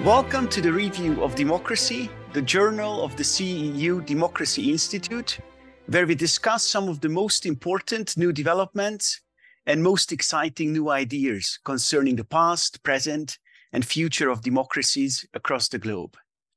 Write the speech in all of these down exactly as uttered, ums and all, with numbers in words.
Welcome to the Review of Democracy, the journal of the C E U Democracy Institute, where we discuss some of the most important new developments and most exciting new ideas concerning the past, present, and future of democracies across the globe.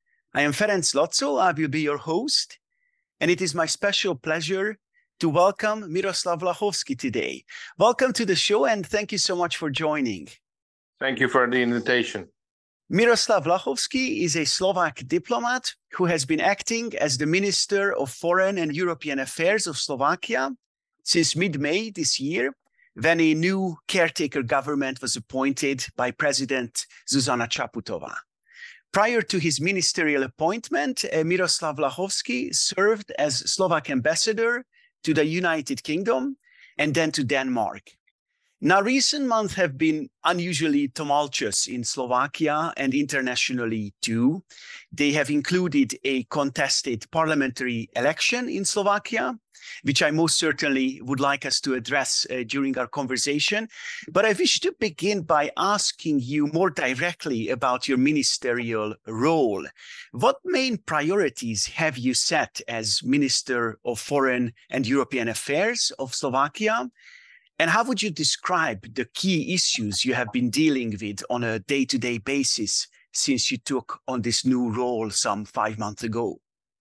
I am Ferenc Lotzo, I will be your host, and it is my special pleasure to welcome Miroslav Vlachovsky today. Welcome to the show, and thank you so much for joining. Thank you for the invitation. Miroslav Vlachovsky is a Slovak diplomat who has been acting as the Minister of Foreign and European Affairs of Slovakia since mid-May this year, when a new caretaker government was appointed by President Zuzana Čaputová. Prior to his ministerial appointment, Miroslav Vlachovsky served as Slovak ambassador to the United Kingdom and then to Denmark. Now, recent months have been unusually tumultuous in Slovakia and internationally too. They have included a contested parliamentary election in Slovakia, which I most certainly would like us to address uh, during our conversation. But I wish to begin by asking you more directly about your ministerial role. What main priorities have you set as Minister of Foreign and European Affairs of Slovakia? And how would you describe the key issues you have been dealing with on a day-to-day basis since you took on this new role some five months ago?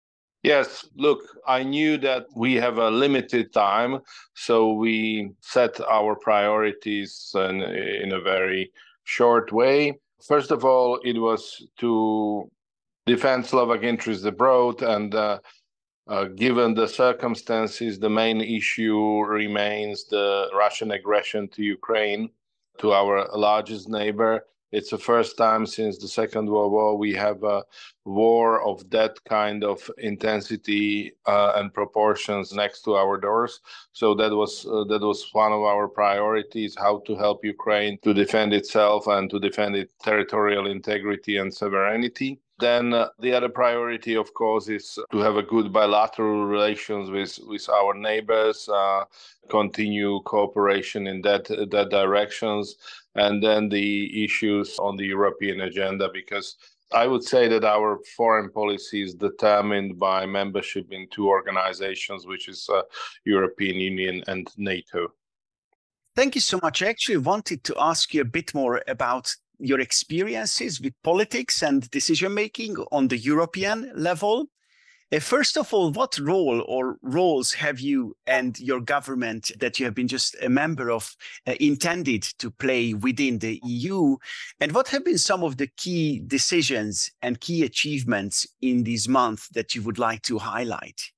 Yes, look, I knew that we have a limited time, so we set our priorities in, in a very short way. First of all, it was to defend Slovak interests abroad, and uh, Uh, given the circumstances, the main issue remains the Russian aggression to Ukraine, to our largest neighbor. It's the first time since the Second World War we have a war of that kind of intensity uh, and proportions next to our doors. So that was uh, that was one of our priorities: how to help Ukraine to defend itself and to defend its territorial integrity and sovereignty. Then uh, the other priority, of course, is to have a good bilateral relations with, with our neighbors, uh, continue cooperation in that that directions, and then the issues on the European agenda, because I would say that our foreign policy is determined by membership in two organizations, which is uh, European Union and NATO. Thank you so much. I actually wanted to ask you a bit more about your experiences with politics and decision-making on the European level. Uh, first of all, what role or roles have you and your government that you have been just a member of uh, intended to play within the E U? And what have been some of the key decisions and key achievements in these months that you would like to highlight?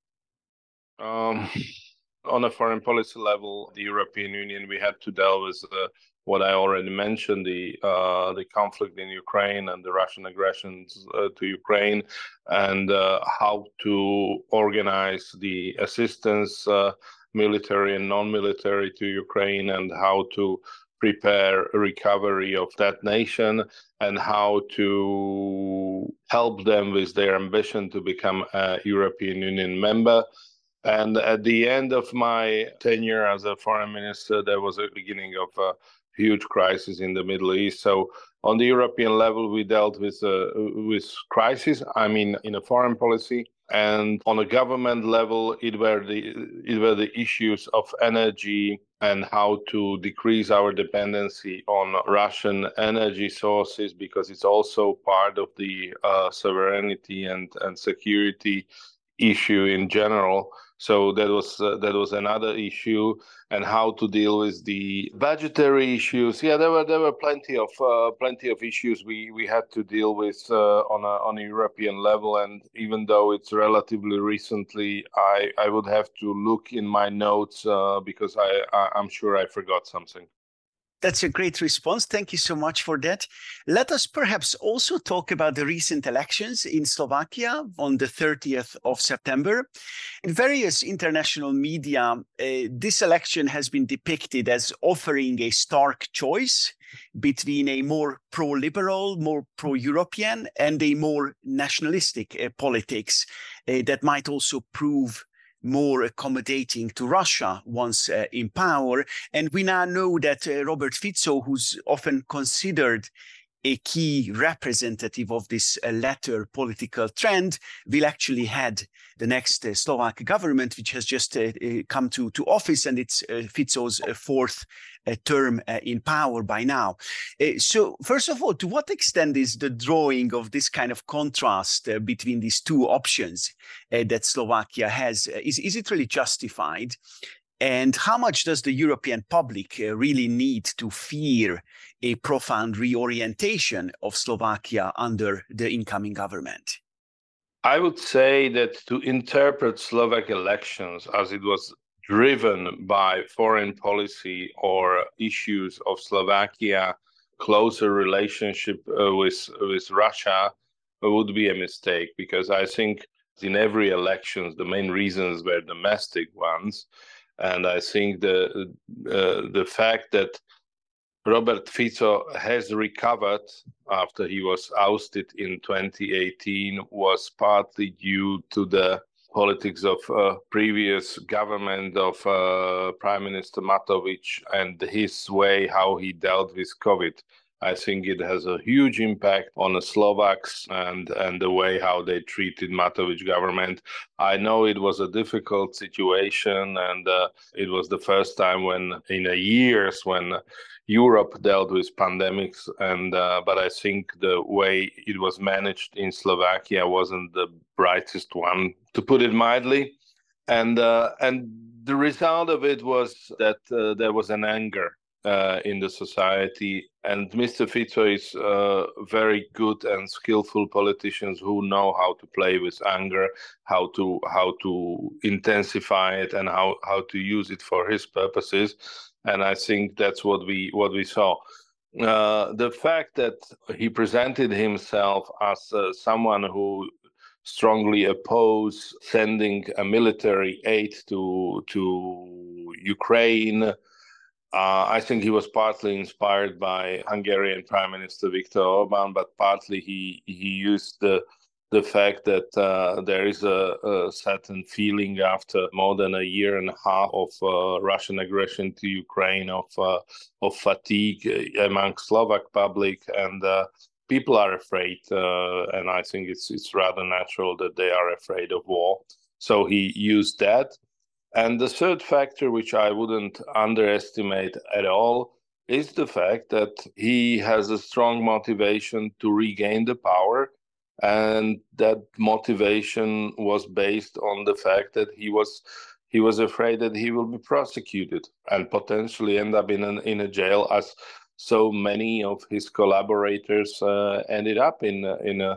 Um, on a foreign policy level, the European Union, we had to deal with the what I already mentioned, the uh, the conflict in Ukraine and the Russian aggressions uh, to Ukraine, and uh, how to organize the assistance, uh, military and non-military, to Ukraine, and how to prepare a recovery of that nation, and how to help them with their ambition to become a European Union member. And at the end of my tenure as a foreign minister, there was a beginning of a huge crisis in the Middle East. So on the European level, we dealt with uh, with crisis, I mean, in a foreign policy. And on a government level, it were the it were the issues of energy and how to decrease our dependency on Russian energy sources, because it's also part of the uh, sovereignty and, and security issue in general. So that was uh, that was another issue, and how to deal with the budgetary issues. Yeah, there were there were plenty of uh, plenty of issues we, we had to deal with uh, on a on a European level. And even though it's relatively recently, I, I would have to look in my notes uh, because I, I I'm sure I forgot something. That's a great response. Thank you so much for that. Let us perhaps also talk about the recent elections in Slovakia on the thirtieth of September. In various international media, uh, this election has been depicted as offering a stark choice between a more pro-liberal, more pro-European, and a more nationalistic uh, politics uh, that might also prove more accommodating to Russia once uh, in power. And we now know that uh, Robert Fico, who's often considered a key representative of this uh, latter political trend, will actually head the next uh, Slovak government, which has just uh, uh, come to, to office, and it's uh, Fico's uh, fourth uh, term uh, in power by now. Uh, so first of all, to what extent is the drawing of this kind of contrast uh, between these two options uh, that Slovakia has, uh, is, is it really justified? And how much does the European public uh, really need to fear a profound reorientation of Slovakia under the incoming government? I would say that to interpret Slovak elections as it was driven by foreign policy or issues of Slovakia, closer relationship uh, with, with Russia would be a mistake, because I think in every elections, the main reasons were domestic ones. And I think the uh, the fact that Robert Fico has recovered after he was ousted in twenty eighteen was partly due to the politics of uh, previous government of uh, Prime Minister Matovič and his way how he dealt with COVID. I think it has a huge impact on the Slovaks and, and the way how they treated Matovič government. I know it was a difficult situation, and uh, it was the first time when in a years when Europe dealt with pandemics, and uh, but I think the way it was managed in Slovakia wasn't the brightest one, to put it mildly. And uh, and the result of it was that uh, there was an anger Uh, in the society, and Mister Fico is a uh, very good and skillful politicians who know how to play with anger, how to how to intensify it, and how how to use it for his purposes. And I think that's what we what we saw. Uh, the fact that he presented himself as uh, someone who strongly opposed sending a military aid to to Ukraine. Uh, I think he was partly inspired by Hungarian Prime Minister Viktor Orbán, but partly he he used the the fact that uh, there is a, a certain feeling after more than a year and a half of uh, Russian aggression to Ukraine of uh, of fatigue among Slovak public, and uh, people are afraid, uh, and I think it's it's rather natural that they are afraid of war. So he used that. And the third factor, which I wouldn't underestimate at all, is the fact that he has a strong motivation to regain the power. And that motivation was based on the fact that he was he was afraid that he will be prosecuted and potentially end up in an, in a jail, as so many of his collaborators uh, ended up in in a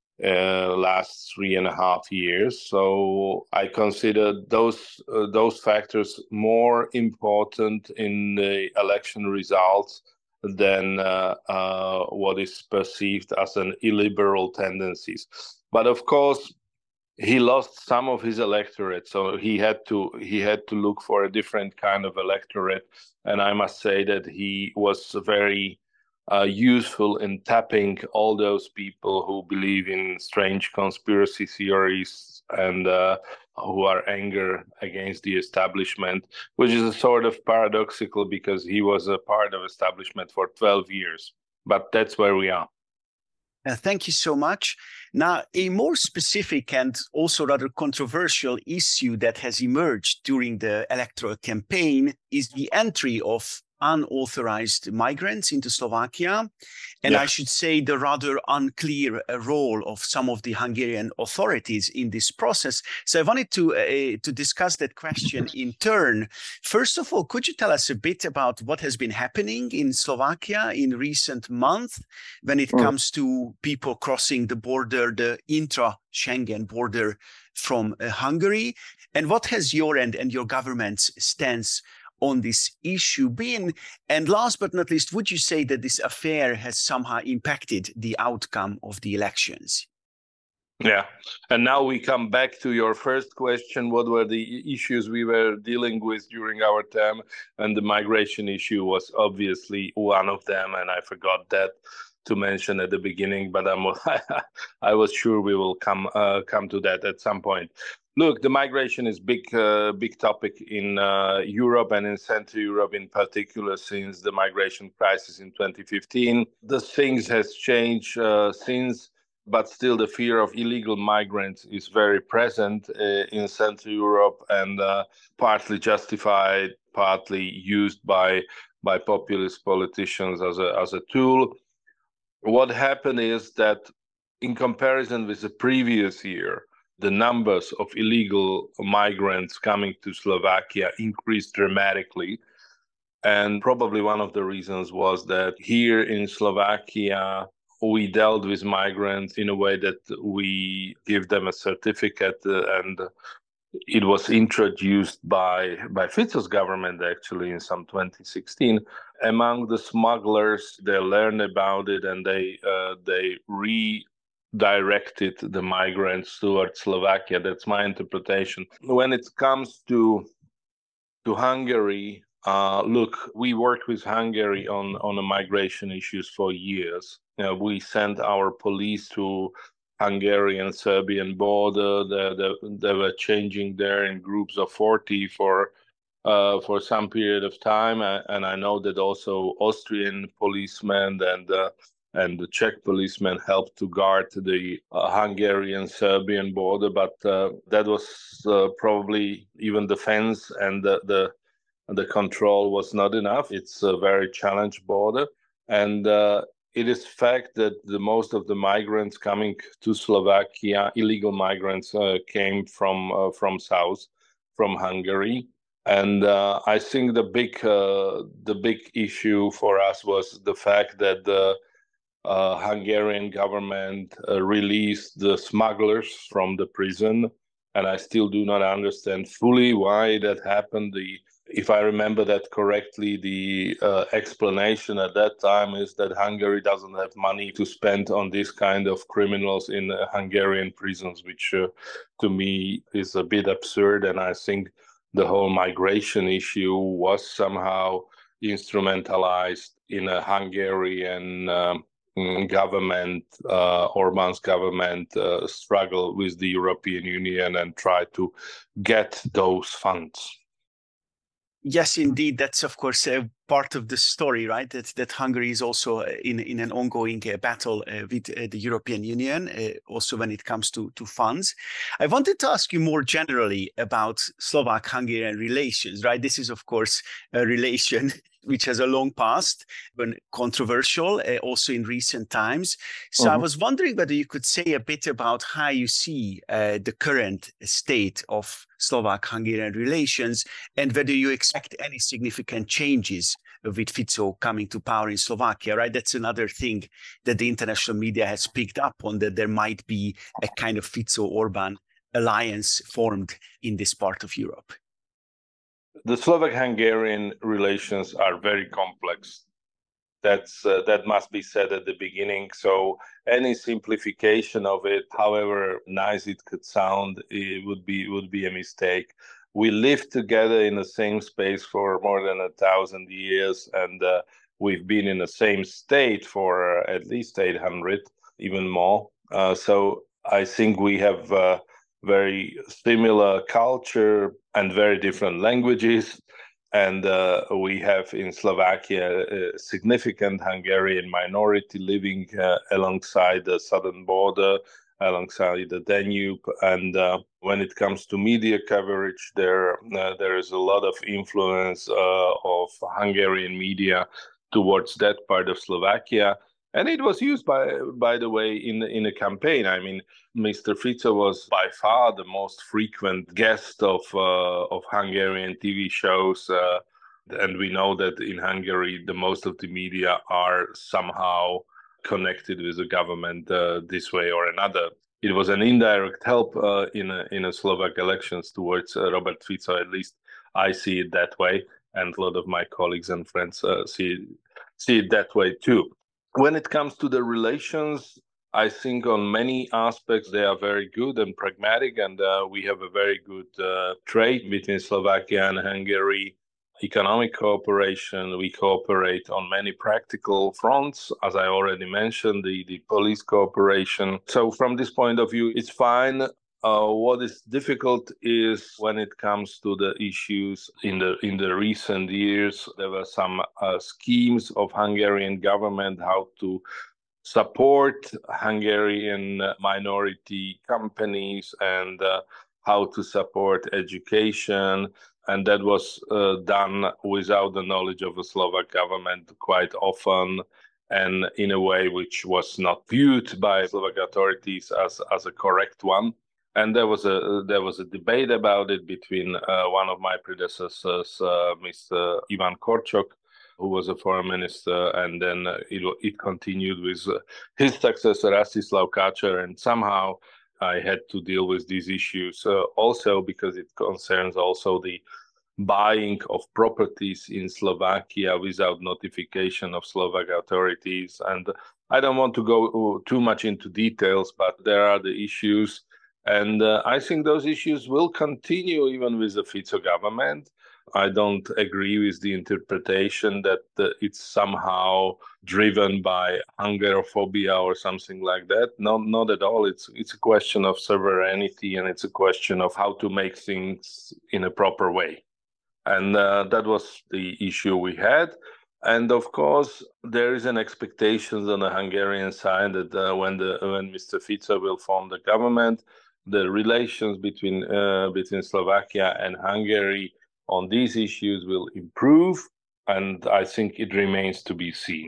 Uh, last three and a half years. So I consider those uh, those factors more important in the election results than uh, uh, what is perceived as an illiberal tendencies. But of course, he lost some of his electorate, so he had to he had to look for a different kind of electorate. And I must say that he was very Uh, useful in tapping all those people who believe in strange conspiracy theories and uh, who are angry against the establishment, which is a sort of paradoxical because he was a part of establishment for twelve years. But that's where we are. Uh, thank you so much. Now, a more specific and also rather controversial issue that has emerged during the electoral campaign is the entry of unauthorized migrants into Slovakia, and yeah. I should say the rather unclear uh, role of some of the Hungarian authorities in this process. So I wanted to uh, to discuss that question in turn. First of all, could you tell us a bit about what has been happening in Slovakia in recent months when it mm. comes to people crossing the border, the intra-Schengen border from uh, Hungary, and what has your end and your government's stance on this issue been? And last but not least, would you say that this affair has somehow impacted the outcome of the elections? Yeah. And now we come back to your first question. What were the issues we were dealing with during our term? And the migration issue was obviously one of them, and I forgot that. to mention at the beginning, but I'm, I was sure we will come uh, come to that at some point. Look, the migration is big, uh, big topic in uh, Europe and in Central Europe in particular since the migration crisis in twenty fifteen. The things has changed uh, since, but still the fear of illegal migrants is very present uh, in Central Europe and uh, partly justified, partly used by by populist politicians as a as a tool. What happened is that in comparison with the previous year, the numbers of illegal migrants coming to Slovakia increased dramatically. And probably one of the reasons was that here in Slovakia, we dealt with migrants in a way that we give them a certificate, uh, and it was introduced by, by Fico's government actually in some twenty sixteen. Among the smugglers, they learned about it and they uh, they redirected the migrants towards Slovakia. That's my interpretation. When it comes to to Hungary, uh, look, we worked with Hungary on on the migration issues for years. You know, we sent our police to Hungarian-Serbian border. They, they, they were changing there in groups of forty for uh, for some period of time, and I know that also Austrian policemen and uh, and the Czech policemen helped to guard the uh, Hungarian-Serbian border, but uh, that was uh, probably even the fence and the, the the control was not enough. It's a very challenged border, and uh, it is fact that the most of the migrants coming to Slovakia, illegal migrants, uh, came from uh, from south, from Hungary. And uh, I think the big uh, the big issue for us was the fact that the uh, Hungarian government uh, released the smugglers from the prison, and I still do not understand fully why that happened. The If I remember that correctly, the uh, explanation at that time is that Hungary doesn't have money to spend on this kind of criminals in uh, Hungarian prisons, which uh, to me is a bit absurd. And I think the whole migration issue was somehow instrumentalized in a Hungarian um, government, uh, Orban's government, uh, struggle with the European Union and try to get those funds. Yes, indeed. That's, of course, uh, part of the story, right? That that Hungary is also in in an ongoing uh, battle uh, with uh, the European Union, uh, also when it comes to, to funds. I wanted to ask you more generally about Slovak-Hungarian relations, right? This is, of course, a relation which has a long past, but controversial, uh, also in recent times. So uh-huh. I was wondering whether you could say a bit about how you see uh, the current state of Slovak-Hungarian relations and whether you expect any significant changes with Fico coming to power in Slovakia, right? That's another thing that the international media has picked up on, that there might be a kind of Fico-Orban alliance formed in this part of Europe. The Slovak-Hungarian relations are very complex. That's uh, that must be said at the beginning. So any simplification of it, however nice it could sound, it would be would be a mistake. We lived together in the same space for more than a thousand years, and uh, we've been in the same state for at least eight hundred, even more. Uh, so I think we have uh, very similar culture and very different languages. And uh, we have in Slovakia a significant Hungarian minority living uh, alongside the southern border, alongside the Danube. And uh, when it comes to media coverage, there uh, there is a lot of influence uh, of Hungarian media towards that part of Slovakia. And it was used, by by the way, in in a campaign. I mean, Mister Fico was by far the most frequent guest of uh, of Hungarian T V shows, uh, and we know that in Hungary, the most of the media are somehow connected with the government uh, this way or another. It was an indirect help uh, in a, in a Slovak elections towards uh, Robert Fico. At least I see it that way, and a lot of my colleagues and friends uh, see see it that way too. When it comes to the relations, I think on many aspects they are very good and pragmatic, and uh, we have a very good uh, trade between Slovakia and Hungary. economic cooperation. We cooperate on many practical fronts, as I already mentioned, the, the police cooperation. So from this point of view, it's fine. Uh, what is difficult is when it comes to the issues in the in the recent years. There were some uh, schemes of Hungarian government how to support Hungarian minority companies and uh, how to support education. And that was uh, done without the knowledge of the Slovak government quite often, and in a way which was not viewed by Slovak authorities as, as a correct one. And there was a there was a debate about it between uh, one of my predecessors, uh, Mister Ivan Korčok, who was a foreign minister, and then uh, it it continued with uh, his successor, Rastislav Káčer, and somehow I had to deal with these issues uh, also because it concerns also the buying of properties in Slovakia without notification of Slovak authorities. And I don't want to go too much into details, but there are the issues. And uh, I think those issues will continue even with the Fico government. I don't agree with the interpretation that uh, it's somehow driven by Hungarophobia or something like that. No, not at all. It's it's a question of sovereignty, and it's a question of how to make things in a proper way. And uh, that was the issue we had. And of course, there is an expectation on the Hungarian side that uh, when the when Mister Fico will form the government, the relations between uh, between Slovakia and Hungary on these issues will improve, and I think it remains to be seen.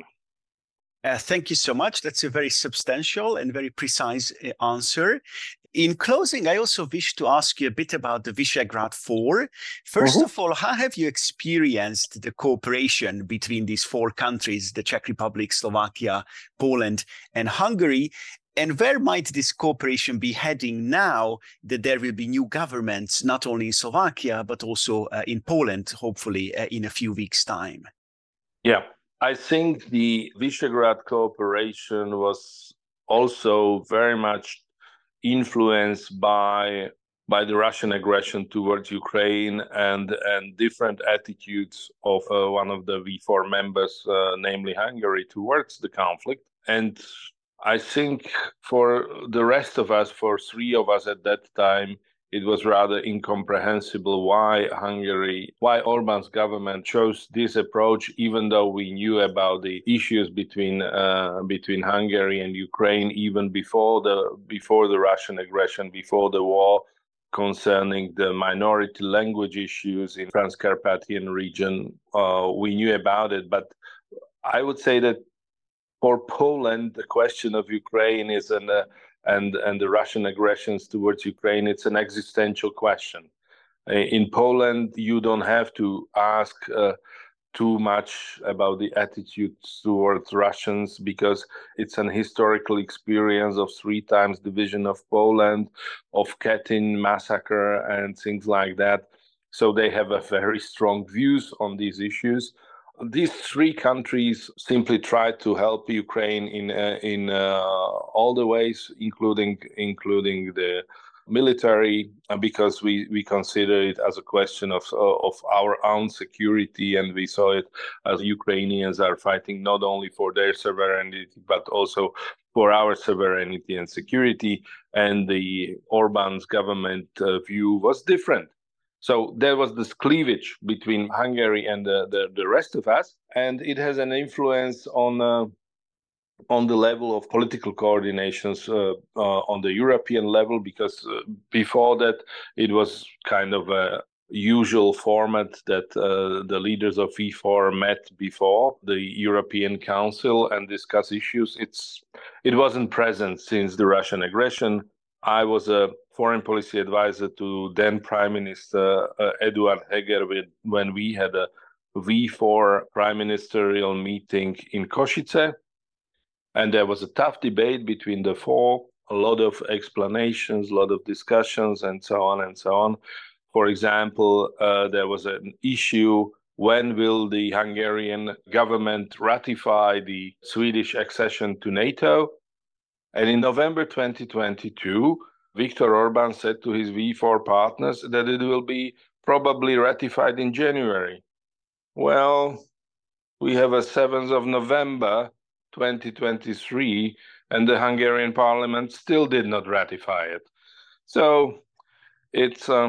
Uh, thank you so much. That's a very substantial and very precise uh, answer. In closing, I also wish to ask you a bit about the Visegrad Four. First mm-hmm. of all, how have you experienced the cooperation between these four countries, the Czech Republic, Slovakia, Poland, and Hungary? And where might this cooperation be heading now that there will be new governments, not only in Slovakia, but also uh, in Poland, hopefully uh, in a few weeks' time? Yeah, I think the Visegrad cooperation was also very much influenced by by the Russian aggression towards Ukraine and and different attitudes of uh, one of the V four members, uh, namely Hungary, towards the conflict. And I think for the rest of us, for three of us at that time, it was rather incomprehensible why Hungary, why Orbán's government chose this approach, even though we knew about the issues between uh, between Hungary and Ukraine even before the before the Russian aggression, before the war, concerning the minority language issues in Transcarpathian region. Uh, we knew about it, but I would say that for Poland, the question of Ukraine is an uh, and and the Russian aggressions towards Ukraine, it's an existential question. In Poland, you don't have to ask uh, too much about the attitudes towards Russians because it's an historical experience of three times division of Poland, of Katyn massacre and things like that. So they have a very strong views on these issues. These three countries simply try to help Ukraine in uh, in uh, all the ways, including including the military, because we, we consider it as a question of uh, of our own security, and we saw it as Ukrainians are fighting not only for their sovereignty but also for our sovereignty and security. And the Orbán's government uh, view was different. So there was this cleavage between Hungary and the, the, the rest of us, and it has an influence on uh, on the level of political coordinations uh, uh, on the European level, because uh, before that it was kind of a usual format that uh, the leaders of V four met before the European Council and discuss issues. It's it wasn't present since the Russian aggression. I was a foreign policy advisor to then Prime Minister uh, Eduard Heger with, when we had a V four prime ministerial meeting in Košice. And there was a tough debate between the four, a lot of explanations, a lot of discussions, and so on and so on. For example, uh, there was an issue: when will the Hungarian government ratify the Swedish accession to NATO? And in November twenty twenty-two, Viktor Orbán said to his V four partners that it will be probably ratified in January. Well, we have a seventh of November twenty twenty-three, and the Hungarian parliament still did not ratify it. So it's uh,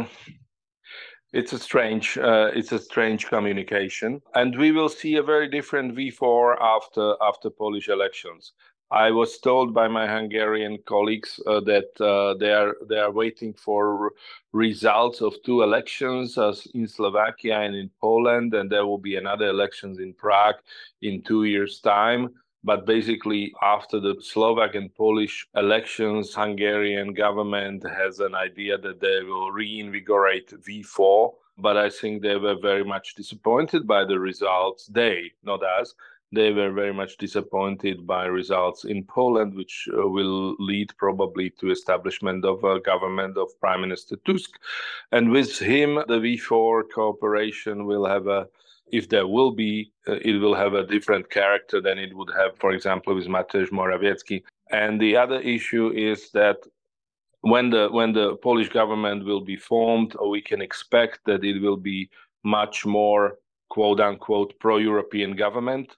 it's a strange uh, it's a strange communication, and we will see a very different V four after after Polish elections. I was told by my Hungarian colleagues uh, that uh, they are they are waiting for results of two elections, uh, in Slovakia and in Poland, and there will be another elections in Prague in two years' time. But basically, after the Slovak and Polish elections, Hungarian government has an idea that they will reinvigorate V four. But I think they were very much disappointed by the results. They, not us. They were very much disappointed by results in Poland, which uh, will lead probably to establishment of a government of Prime Minister Tusk. And with him, the V four cooperation will have a, if there will be, uh, it will have a different character than it would have, for example, with Mateusz Morawiecki. And the other issue is that when the when the Polish government will be formed, we can expect that it will be much more, quote unquote, pro-European government.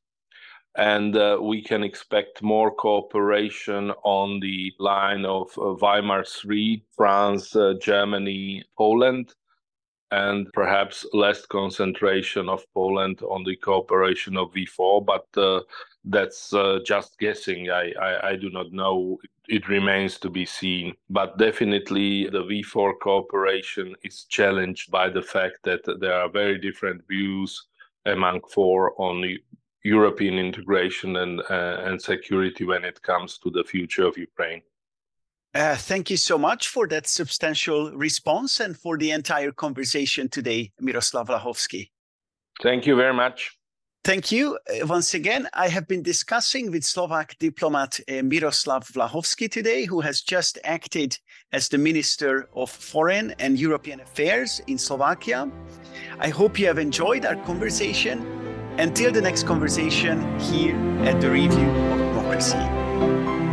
And uh, we can expect more cooperation on the line of uh, Weimar three, France, uh, Germany, Poland, and perhaps less concentration of Poland on the cooperation of V four. But uh, that's uh, just guessing. I, I, I do not know. It remains to be seen. But definitely the V four cooperation is challenged by the fact that there are very different views among four on the European integration and uh, and security when it comes to the future of Ukraine. Uh, thank you so much for that substantial response and for the entire conversation today, Miroslav Vlachovsky. Thank you very much. Thank you. Uh, once again, I have been discussing with Slovak diplomat uh, Miroslav Vlachovsky today, who has just acted as the Minister of Foreign and European Affairs in Slovakia. I hope you have enjoyed our conversation. Until the next conversation here at the Review of Democracy.